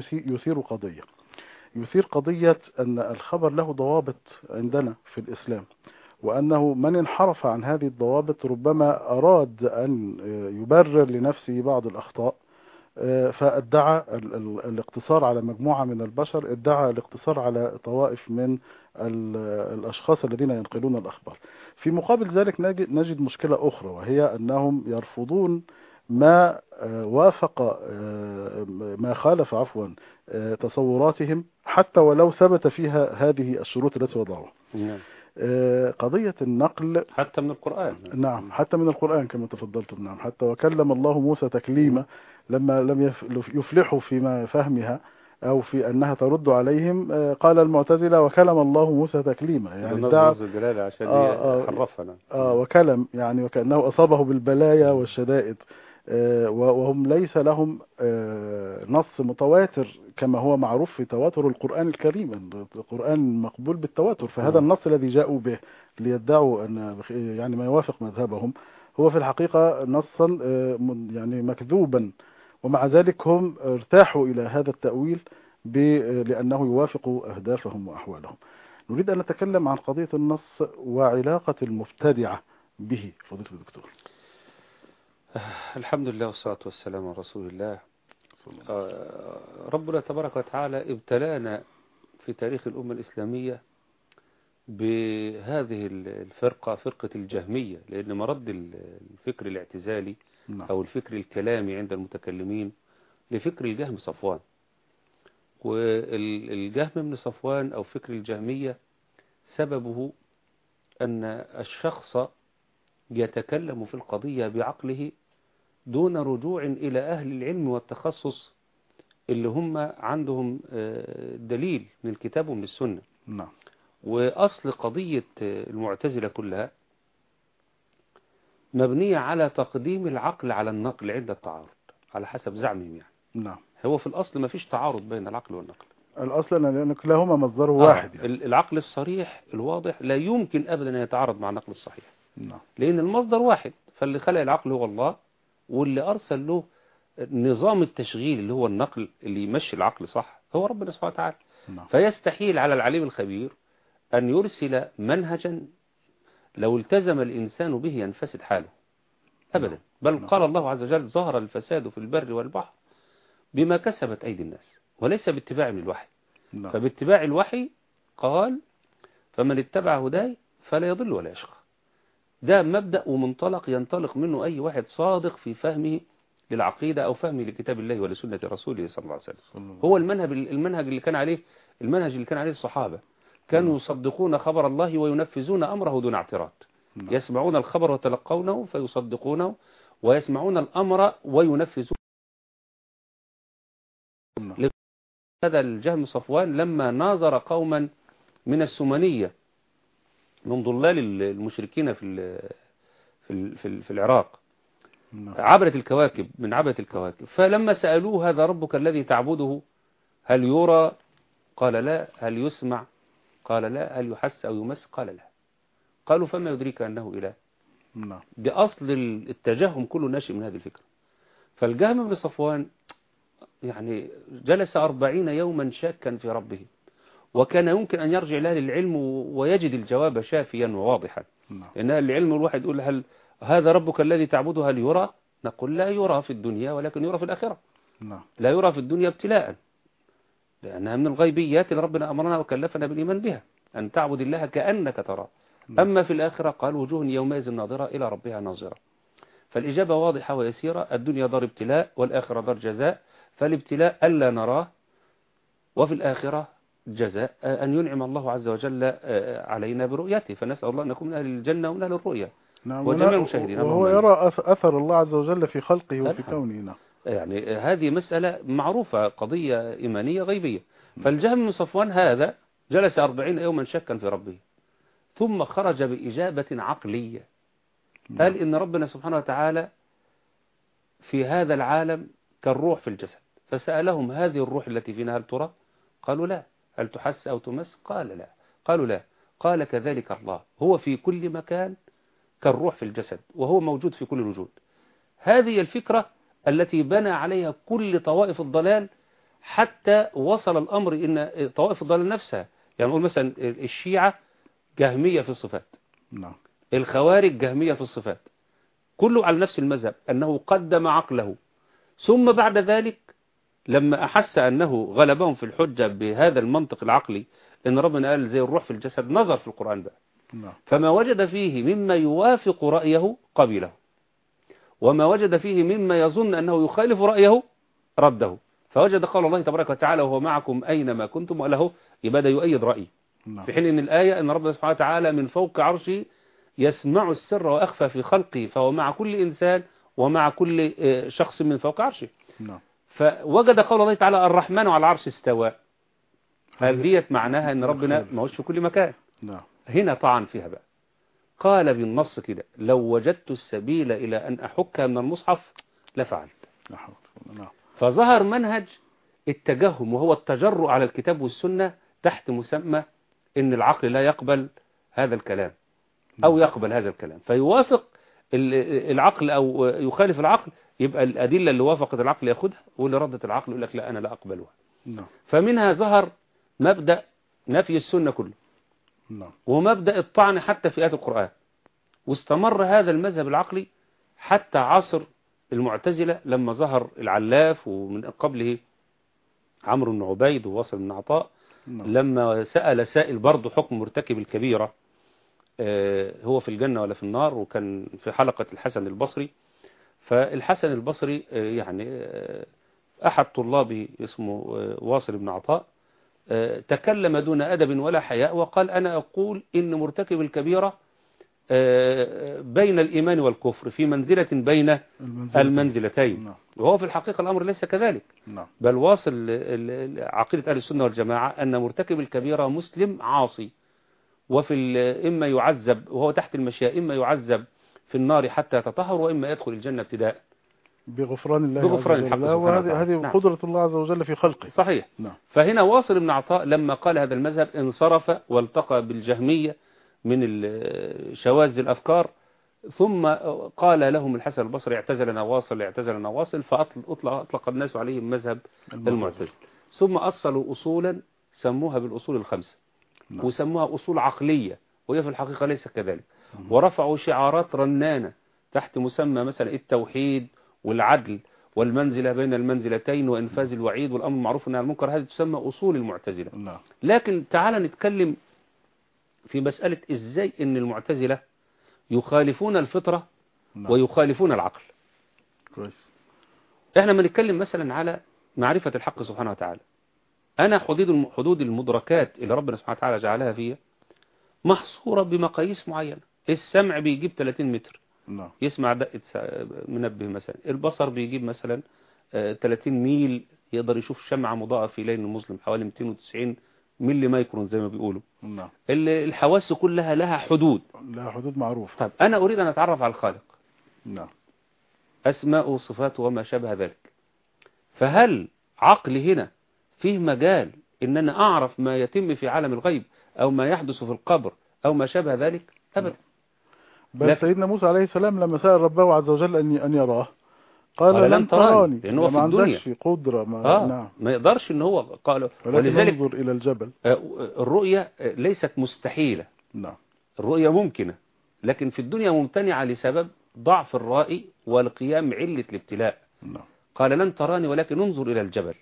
يثير قضية أن الخبر له ضوابط عندنا في الإسلام، وأنه من انحرف عن هذه الضوابط ربما أراد أن يبرر لنفسه بعض الأخطاء، فادعى الاقتصار على مجموعة من البشر، ادعى الاقتصار على طوائف من الأشخاص الذين ينقلون الأخبار. في مقابل ذلك نجد مشكلة أخرى، وهي أنهم يرفضون ما وافق ما خالف تصوراتهم، حتى ولو ثبت فيها هذه الشروط التي وضعوها. قضية النقل حتى من القرآن. نعم، حتى من القرآن كما تفضلتم. نعم، حتى وكلم الله موسى تكليما، لما لم يفلحوا فيما فهمها أو في أنها ترد عليهم، قال المعتزلة: وكلم الله موسى تكليما، يعني ادعى عشان يحرفنا. وكلم يعني وكأنه أصابه بالبلايا والشدائد، وهم ليس لهم نص متواتر كما هو معروف في تواتر القرآن الكريم. القرآن مقبول بالتواتر، فهذا النص الذي جاءوا به ليدعوا أن يعني ما يوافق مذهبهم هو في الحقيقة نصا يعني مكذوبا، ومع ذلك هم ارتاحوا إلى هذا التأويل لأنه يوافق أهدافهم وأحوالهم. نريد أن نتكلم عن قضية النص وعلاقة المبتدعة به. فضيلة الدكتور. الحمد لله والصلاة والسلام على رسول الله. ربنا تبارك وتعالى ابتلانا في تاريخ الأمة الإسلامية بهذه الفرقة، فرقة الجهمية، لأن مرد الفكر الاعتزالي أو الفكر الكلامي عند المتكلمين لفكر الجهم صفوان. والجهم بن صفوان أو فكر الجهمية سببه أن الشخص يتكلم في القضية بعقله دون رجوع إلى أهل العلم والتخصص اللي هم عندهم دليل من الكتاب ومن السنة. وأصل قضية المعتزلة كلها مبنية على تقديم العقل على النقل عند التعارض على حسب زعمهم يعني. نعم. هو في الأصل ما فيش تعارض بين العقل والنقل. الأصل أن كلاهما مصدره واحد يعني. العقل الصريح الواضح لا يمكن أبدا أن يتعارض مع النقل الصحيح. نعم. لأن المصدر واحد، فاللي خلق العقل هو الله، واللي أرسل له نظام التشغيل اللي هو النقل اللي يمشي العقل صح هو ربنا سبحانه وتعالى. نعم. فيستحيل على العليم الخبير أن يرسل منهجا لو التزم الإنسان به ينفسد حاله أبدا. بل قال الله عز وجل ظهر الفساد في البر والبحر بما كسبت أيدي الناس وليس باتباع من الوحي. نعم. فباتباع الوحي قال فمن اتبع هداي فلا يضل ولا يشقى. ده مبدأ ومنطلق ينطلق منه أي واحد صادق في فهمه للعقيدة أو فهمه لكتاب الله ولسنة رسوله صلى الله عليه وسلم. هو المنهج اللي كان عليه الصحابة، كانوا يصدقون خبر الله وينفذون أمره دون اعتراض. يسمعون الخبر وتلقونه فيصدقونه، ويسمعون الأمر وينفذون. هذا الجهم صفوان لما ناظر قوما من السمنية من ضلال المشركين في العراق، عبرة الكواكب من عبرة الكواكب، فلما سألوه هذا ربك الذي تعبده هل يرى؟ قال لا. هل يسمع؟ قال لا. هل يحس أو يمس؟ قال لا. قالوا فما يدريك أنه إله؟ بأصل التجهم كله ناشئ من هذه الفكرة. فالجهم بن صفوان يعني جلس 40 يوما شاكا في ربه، وكان يمكن أن يرجع له للعلم ويجد الجواب شافيا وواضحا. لأن العلم الواحد يقول هل هذا ربك الذي تعبده هل يرى؟ نقول لا يرى في الدنيا ولكن يرى في الآخرة. لا يرى في الدنيا ابتلاء، لأنها من الغيبيات اللي ربنا أمرنا وكلفنا بالإيمان بها، أن تعبد الله كأنك تراه. أما في الآخرة قال وجوه يومئذ ناظرة إلى ربها ناظرة. فالإجابة واضحة ويسيرة، الدنيا دار ابتلاء والآخرة دار جزاء. فالابتلاء ألا نراه، وفي الآخرة جزاء أن ينعم الله عز وجل علينا برؤيته. فنسأل الله أن نكون من أهل الجنة ومن أهل الرؤية. نعم. وجميع المشاهدين وهو يرى أثر الله عز وجل في خلقه وفي كونه. يعني هذه مسألة معروفة، قضية إيمانية غيبية. فالجهم بن صفوان هذا جلس 40 يوما شكا في ربه، ثم خرج بإجابة عقلية. قال إن ربنا سبحانه وتعالى في هذا العالم كالروح في الجسد. فسألهم هذه الروح التي فينا هل ترى؟ قالوا لا. هل تحس أو تمس؟ قال لا. قالوا لا. قال كذلك الله هو في كل مكان كالروح في الجسد، وهو موجود في كل الوجود. هذه الفكرة التي بنى عليها كل طوائف الضلال، حتى وصل الأمر إن طوائف الضلال نفسها، يعني نقول مثلا الشيعة جهمية في الصفات، الخوارج جهمية في الصفات، كله على نفس المذهب أنه قدم عقله، ثم بعد ذلك لما أحس أنه غلبهم في الحجة بهذا المنطق العقلي إن ربنا قال زي الروح في الجسد، نظر في القرآن بقى فما وجد فيه مما يوافق رأيه قبله، وما وجد فيه مما يظن أنه يخالف رأيه رده. فوجد قول الله تبارك وتعالى وهو معكم أينما كنتم، وله يبدأ يؤيد رأيه، في حين أن الآية أن ربنا سبحانه وتعالى من فوق عرشه يسمع السر وأخفى في خلقه، فهو مع كل إنسان ومع كل شخص من فوق عرشه. فوجد قول الله تعالى الرحمن على العرش استوى، هل ديت معناها أن ربنا ما هوش في كل مكان؟ هنا طعن فيها بقى، قال بالنص كده لو وجدت السبيل إلى أن أحكها من المصحف لفعلت. فظهر منهج التجهم، وهو التجرؤ على الكتاب والسنة تحت مسمى إن العقل لا يقبل هذا الكلام أو يقبل هذا الكلام، فيوافق العقل أو يخالف العقل، يبقى الأدلة اللي وافقت العقل يأخذها، واللي ردت العقل يقول لك لا أنا لا أقبلها. فمنها ظهر مبدأ نفي السنة كله، ومبدأ الطعن حتى في آيات القرآن. واستمر هذا المذهب العقلي حتى عصر المعتزلة لما ظهر العلاف، ومن قبله عمرو بن عبيد وواصل بن عطاء، لما سأل سائل برضه حكم مرتكب الكبيرة هو في الجنة ولا في النار، وكان في حلقة الحسن البصري. فالحسن البصري يعني أحد طلابه اسمه واصل بن عطاء تكلم دون أدب ولا حياء، وقال أنا أقول إن مرتكب الكبيرة بين الإيمان والكفر في منزلة بين المنزلتين، وهو في الحقيقة الأمر ليس كذلك. بل واصل عقيدة أهل السنة والجماعة أن مرتكب الكبيرة مسلم عاصي، وفي إما يعذب وهو تحت المشيئة، إما يعذب في النار حتى يتطهر، وإما يدخل الجنة ابتداء بغفران الله بغفران عز الحق وجل. سبحانه وتعالى. هذه نعم. قدرة الله عز وجل في خلقه. صحيح. نعم. فهنا واصل بن عطاء لما قال هذا المذهب انصرف والتقى بالجهمية من شواذ الأفكار، ثم قال لهم الحسن البصري اعتزلنا واصل فأطلق الناس عليهم مذهب المعتزلة. ثم أصلوا أصولا سموها بالأصول الخمسة. نعم. وسموها أصول عقلية، وهي في الحقيقة ليس كذلك. ورفعوا شعارات رنانة تحت مسمى مثلا التوحيد والعدل والمنزلة بين المنزلتين وإنفاذ الوعيد والأمر المعروف والنهي عن المنكر. هذه تسمى أصول المعتزلة. نعم. لكن تعال نتكلم في مسألة إزاي إن المعتزلة يخالفون الفطرة نعم. ويخالفون العقل. كويس. احنا ما نتكلم مثلا على معرفة الحق سبحانه وتعالى. أنا حدود المدركات اللي ربنا سبحانه وتعالى جعلها فيها محصورة بمقاييس معينة. السمع بيجيب 30 متر نعم. يسمع دقة منبه مثلا. البصر بيجيب مثلا 30 ميل يقدر يشوف شمعة مضاءة في ليل مظلم حوالي 290 ملي مايكرون زي ما بيقولوا. نعم. الحواس كلها لها حدود. لها حدود معروفة. طيب أنا أريد أن أتعرف على الخالق، نعم. أسماء وصفاته وما شابه ذلك. فهل عقلي هنا فيه مجال إن أنا أعرف ما يتم في عالم الغيب أو ما يحدث في القبر أو ما شابه ذلك؟ أبدا. بل سيدنا موسى عليه السلام لما سأل ربه عز وجل أن يراه قال لن تراني، لأنه هو في ما الدنيا عندكش قدرة. نعم. ما يقدرش إن هو قال. ولذلك انظر إلى الجبل. الرؤية ليست مستحيلة. نعم. الرؤية ممكنة، لكن في الدنيا ممتنعة لسبب ضعف الرائي والقيام علة الابتلاء. نعم. قال لن تراني ولكن انظر إلى الجبل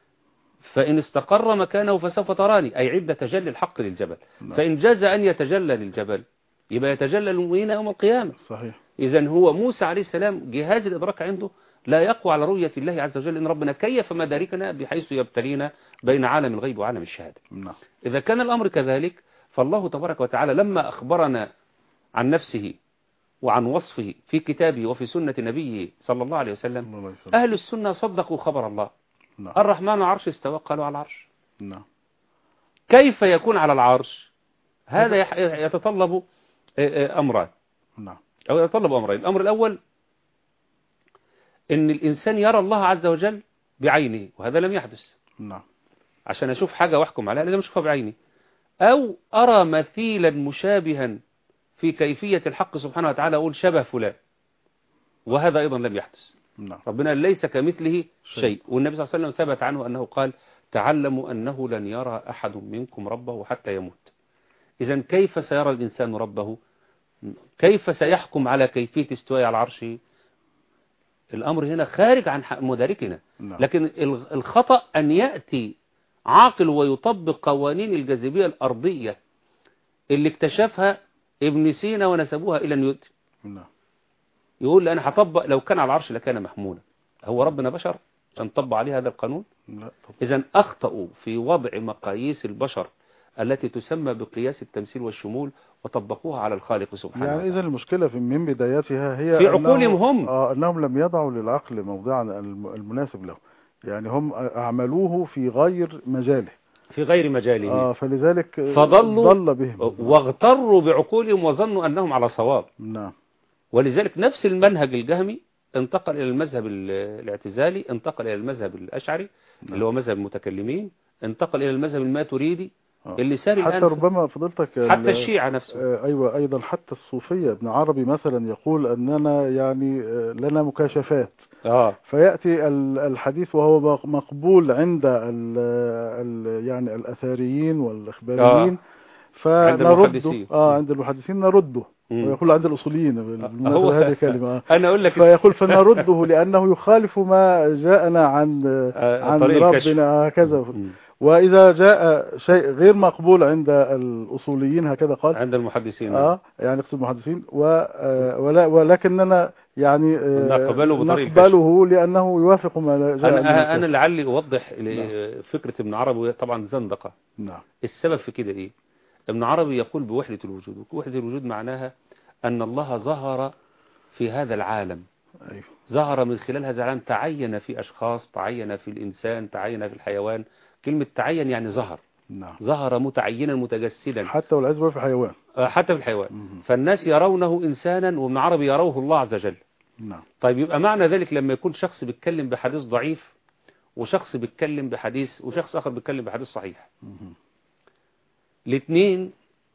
فإن استقر مكانه فسوف تراني، أي عند تجلي الحق للجبل. نعم. فإن جاز أن يتجلى للجبل يبقى يتجلى للمؤمنين يوم القيامة. صحيح. إذن هو موسى عليه السلام جهاز الإدراك عنده لا يقوى على رؤية الله عز وجل، إن ربنا كيف مداركنا بحيث يبتلينا بين عالم الغيب وعالم الشهادة. نعم. إذا كان الأمر كذلك فالله تبارك وتعالى لما أخبرنا عن نفسه وعن وصفه في كتابه وفي سنة نبيه صلى الله عليه وسلم، أهل السنة صدقوا خبر الله. نعم. الرحمن عرش استوى قالوا على العرش. نعم. كيف يكون على العرش؟ هذا يتطلب أمران. نعم. أو يتطلب أمرين. الأمر الأول إن الإنسان يرى الله عز وجل بعينه، وهذا لم يحدث. نعم. عشان أشوف حاجة وأحكم عليها لازم أشوفها بعيني، أو أرى مثيلا مشابها في كيفية الحق سبحانه وتعالى أقول شبه فلان، وهذا أيضا لم يحدث. نعم. ربنا ليس كمثله شيء. والنبي صلى الله عليه وسلم ثبت عنه أنه قال تعلموا أنه لن يرى أحد منكم ربه حتى يموت. إذن كيف سيرى الإنسان ربه؟ كيف سيحكم على كيفية استواء على عرشه؟ الأمر هنا خارج عن مداركنا. نعم. لكن الخطأ أن يأتي عاقل ويطبق قوانين الجاذبية الأرضية اللي اكتشفها ابن سينا ونسبوها إلى نيوتن. نعم. يقول لي أنا هطبق لو كان على العرش لكان محمولا. هو ربنا بشر عشان نطبق عليه هذا القانون؟ لا. إذن أخطأوا في وضع مقاييس البشر التي تسمى بقياس التمثيل والشمول وطبقوها على الخالق سبحانه يعني وتعالى. إذا المشكلة من بدايتها هي في عقولهم هم. أنهم لم يضعوا للعقل موضعا المناسب له. يعني هم أعملوه في غير مجاله، في غير مجاله. فلذلك ضل بهم واغتروا بعقولهم وظنوا أنهم على صواب. نعم. ولذلك نفس المنهج الجهمي انتقل إلى المذهب الاعتزالي، انتقل إلى المذهب الأشعري اللي هو مذهب المتكلمين، انتقل إلى المذهب الماتريدي اللي سار حتى الآن ربما فضلتك حتى الشيعة نفسه. أيوة أيضا حتى الصوفية. ابن عربي مثلا يقول أننا يعني لنا مكاشفات. فيأتي الحديث وهو مقبول عند يعني الأثاريين والإخباريين فنرده عند المحدثين نرده، ويقول عند الأصوليين بالمناسبة هذه كلمة أنا أقول لك فيقول فنرده لأنه يخالف ما جاءنا عن ربنا هكذا. وإذا جاء شيء غير مقبول عند الأصوليين هكذا قال عند المحدثين يعني اقصد المحدثين ولكننا يعني نقبله لأنه يوافق ما جاء. أنا لعلي أوضح فكرة ابن عربي طبعا زندقة. نعم. السبب في كده إيه؟ ابن عربي يقول بوحدة الوجود. وحدة الوجود معناها أن الله ظهر في هذا العالم. أيوه. ظهر من خلال هذا العالم، تعين في أشخاص، تعين في الإنسان، تعين في الحيوان. كلمة تعين يعني ظهر. نعم. ظهر متعينا متجسدا حتى والعياذ بالله في الحيوان. حتى في الحيوان. فالناس يرونه إنسانا، وابن عربي يروه الله عز وجل. نعم. طيب يبقى معنى ذلك لما يكون شخص بيتكلم بحديث ضعيف، وشخص بيتكلم بحديث، وشخص آخر بيتكلم بحديث صحيح، الاثنين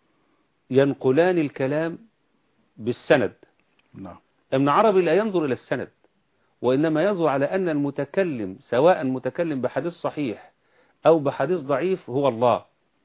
ينقلان الكلام بالسند. نعم. ابن عربي لا ينظر إلى السند، وإنما ينظر على أن المتكلم سواء متكلم بحديث صحيح أو بحديث ضعيف هو الله.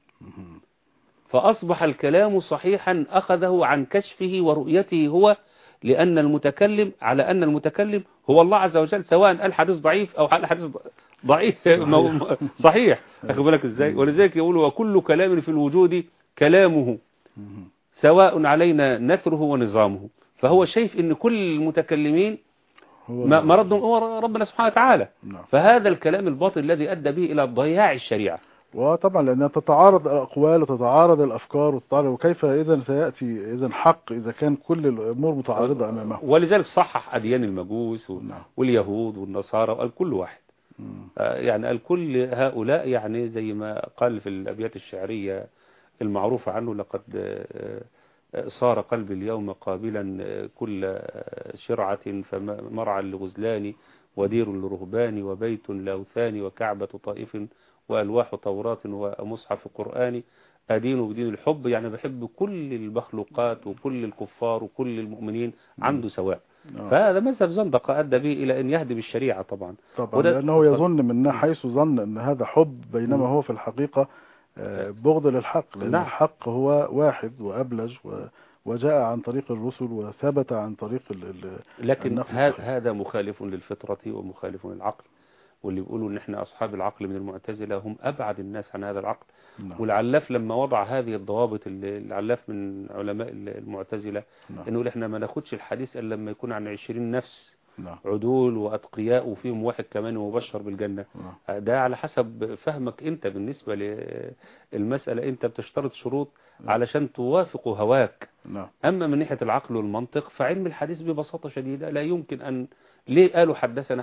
فأصبح الكلام صحيحا أخذه عن كشفه ورؤيته هو، لأن المتكلم على أن المتكلم هو الله عز وجل، سواء قال حديث ضعيف أو قال حديث ضعيف صحيح. أخذ بالك إزاي؟ ولذلك يقول وكل كلام في الوجود كلامه سواء علينا نثره ونظامه. فهو شايف أن كل المتكلمين مردهم هو ربنا سبحانه وتعالى. فهذا الكلام الباطل الذي أدى به إلى ضياع الشريعة. وطبعا لأنها تتعارض الأقوال وتتعارض الأفكار وكيف إذا سيأتي إذا حق إذا كان كل الأمور متعارضة أمامه. ولذلك صحح أديان المجوس واليهود والنصارى، وقال كل واحد يعني قال كل هؤلاء، يعني زي ما قال في الأبيات الشعرية المعروفة عنه: لقد صار قلبي اليوم قابلا كل شرعة، فمرعى لغزلان ودير لرهبان وبيت لأوثان وكعبة طائف وألواح توراة ومصحف قرآن أدين بدين الحب. يعني بحب كل المخلوقات وكل الكفار وكل المؤمنين عنده سواء. فهذا مذهب زندقة أدى به إلى أن يهدم الشريعة طبعا لأنه يظن منه حيث ظن أن هذا حب، بينما هو في الحقيقة بغض للحق، لأن الحق هو واحد وأبلج وجاء عن طريق الرسل وثبت عن طريق لكن هذا مخالف للفطرة ومخالف للعقل. واللي بيقولوا ان احنا اصحاب العقل من المعتزلة هم ابعد الناس عن هذا العقل. والعلاف لما وضع هذه الضوابط، العلاف من علماء المعتزلة، انه احنا ما ناخدش الحديث الا لما يكون عن 20 نفس عدول واتقياء وفيهم واحد كمان مبشر بالجنة. ده على حسب فهمك انت بالنسبة للمسألة. انت بتشترط شروط علشان توافق هواك. اما من ناحية العقل والمنطق فعلم الحديث ببساطة شديدة لا يمكن ان ليه قالوا حدثنا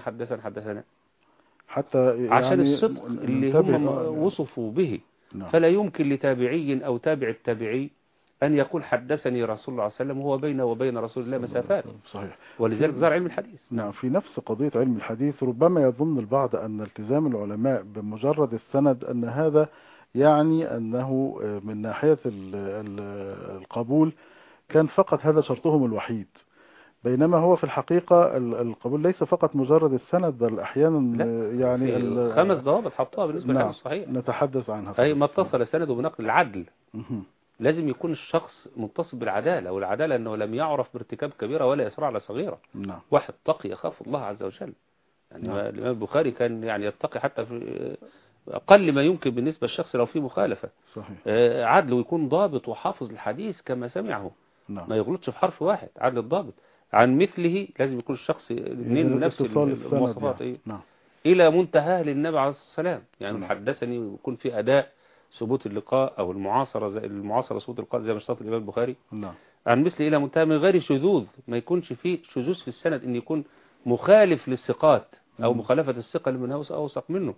حتى يعني عشان الصدق اللي هم وصفوا به. فلا يمكن لتابعي أو تابع التابعي أن يقول حدثني رسول الله صلى الله عليه وسلم وهو بينه وبين رسول الله مسافات. صحيح. ولذلك ظهر علم الحديث. نعم. في نفس قضية علم الحديث ربما يظن البعض أن التزام العلماء بمجرد السند أن هذا يعني أنه من ناحية القبول كان فقط هذا شرطهم الوحيد، بينما هو في الحقيقة القبول ليس فقط مجرد السند، بل أحيانا يعني 5 ضوابط حطوها بالنسبة للحديث الصحيح نتحدث عنها. أي ما اتصل سنده بنقل العدل. لازم يكون الشخص متصل بالعدالة، والعدالة أنه لم يعرف بارتكاب كبيرة ولا إصرار على صغيرة. واحد تقي يخاف الله عز وجل. يعني الإمام البخاري كان يعني يتقي حتى في أقل ما يمكن بالنسبة للشخص لو فيه مخالفة. صحيح. عدل ويكون ضابط وحافظ الحديث كما سمعه. ما يغلطش في حرف واحد. عدل الضابط عن مثله لازم يكون الشخص الاثنين من نفس المواصفات. إلى منتهى للنبي عليه الصلاة والسلام. يعني حدثني ويكون في أداء ثبوت اللقاء أو المعاصرة ثبوت اللقاء زي ما اشترط الإمام البخاري. عن مثل إلى منتهى من غير شذوذ، ما يكونش فيه شذوذ في السند، إن يكون مخالف للثقات أو مخالفة الثقة لمن هو أوثق منه.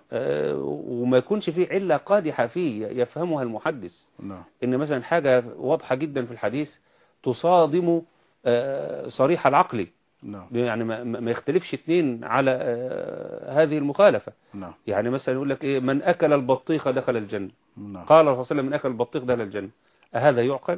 وما يكونش فيه علة قادحة فيه يفهمها المحدث. إن مثلا حاجة واضحة جدا في الحديث تصادم صريح العقل. يعني ما يختلفش اثنين على هذه المخالفة. يعني مثلا يقول لك إيه: من أكل البطيخ دخل الجنة. قال الرسول صلى الله عليه وسلم: من أكل البطيخ دخل الجنة. هذا يعقل؟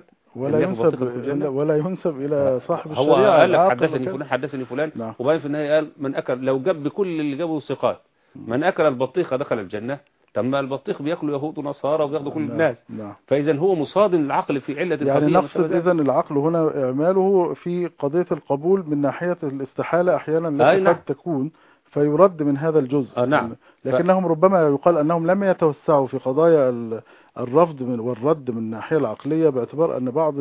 ولا ينسب إلى صاحب الشريعة. هو قال لك حدثني فلان وبعدين في النهاية قال: من أكل، لو جاب بكل اللي جابه ثقات، من أكل البطيخ دخل الجنة. تم البطيخ بياكلوا يهود ونصارى وبياخدوا كل الناس. فإذا هو مصادم العقل في علة القضية. يعني نقصد إذا العقل هنا إعماله في قضية القبول من ناحية الاستحالة أحيانا التي قد تكون فيرد من هذا الجزء. لكنهم ربما يقال أنهم لم يتوسعوا في قضايا الرفض والرد من الناحية العقلية، باعتبار أن بعض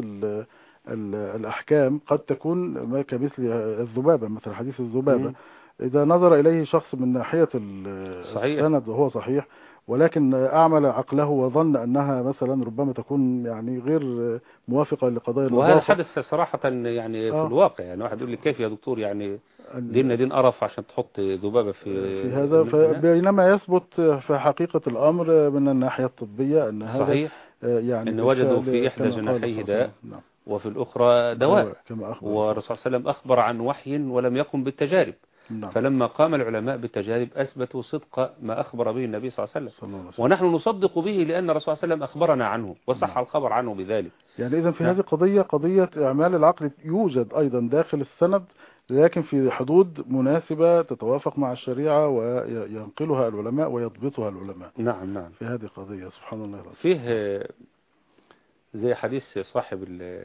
الأحكام قد تكون كمثل الذبابة، مثل حديث الذبابة إذا نظر إليه شخص من ناحية السند وهو صحيح، ولكن أعمل عقله وظن أنها مثلا ربما تكون يعني غير موافقة لقضايا وهذا النظافة. حدث صراحة يعني في الواقع. يعني واحد يقول لي كيف يا دكتور يعني ديننا دين قرف عشان تحط ذبابة في هذا، البناء؟ بينما يثبت في حقيقة الأمر من الناحية الطبية أن هذا صحيح، يعني إن وجدوا في بالفعل إحدى كما قال جناحيه صلى الله عليه داء وسلم. نعم. وفي الأخرى دواء، كما أخبر والرسول صلى الله عليه وسلم أخبر عن وحي ولم يقم بالتجارب. نعم. فلما قام العلماء بالتجارب أثبتوا صدق ما أخبر به النبي صلى الله عليه صلى الله عليه وسلم، ونحن نصدق به لأن الرسول صلى الله عليه وسلم أخبرنا عنه وصح نعم. الخبر عنه بذلك. يعني إذا في نعم. هذه قضية إعمال العقل يوجد أيضا داخل السند، لكن في حدود مناسبة تتوافق مع الشريعة وينقلها العلماء ويضبطها العلماء. نعم نعم. في هذه قضية سبحان الله العظيم. فيه زي حديث صاحب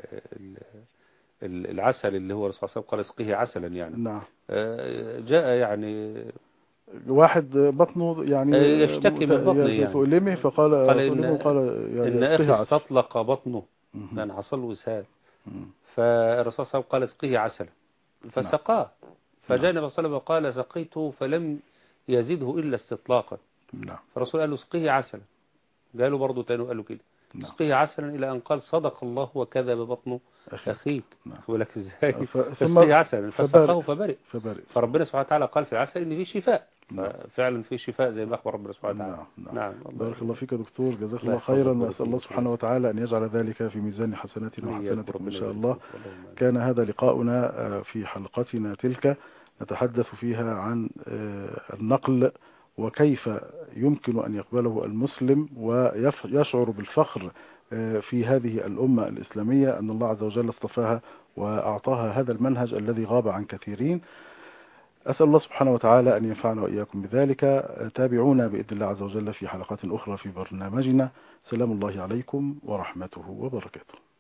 العسل اللي هو الرسول صلى الله عليه وسلم قال اسقيه عسلا يعني. نعم. جاء يعني واحد بطنه يعني يشتكي من بطنه يعني تؤلمه، فقال إن أخي استطلق بطنه كان حصل له إسهال، فالرسول صلى الله عليه وسلم قال اسقيه عسلا فسقاه، فجاء النبي صلى الله عليه وسلم وقال سقيته فلم يزده إلا استطلاقا. فالرسول قال له اسقيه عسلا، قالوا برضه تاني قال له كده اسقيه عسلا إلى أن قال صدق الله وكذب بطن أخيك. ولك إزاي اسقيه عسلا فسقاه فبرئ. فربنا سبحانه وتعالى قال في العسل إن فيه شفاء، فعلا في شفاء زي ما أخبر ربنا سبحانه وتعالى. نعم. بارك الله فيك يا دكتور، جزاك الله خيرا، وأسأل الله سبحانه وتعالى أن يجعل ذلك في ميزان حسناتنا وحسناتكم إن شاء الله. كان هذا لقاؤنا في حلقتنا تلك نتحدث فيها عن النقل وكيف يمكن أن يقبله المسلم ويشعر بالفخر في هذه الأمة الإسلامية أن الله عز وجل اصطفاها وأعطاها هذا المنهج الذي غاب عن كثيرين. أسأل الله سبحانه وتعالى أن ينفعنا وإياكم بذلك. تابعونا بإذن الله عز وجل في حلقات أخرى في برنامجنا. سلام الله عليكم ورحمته وبركاته.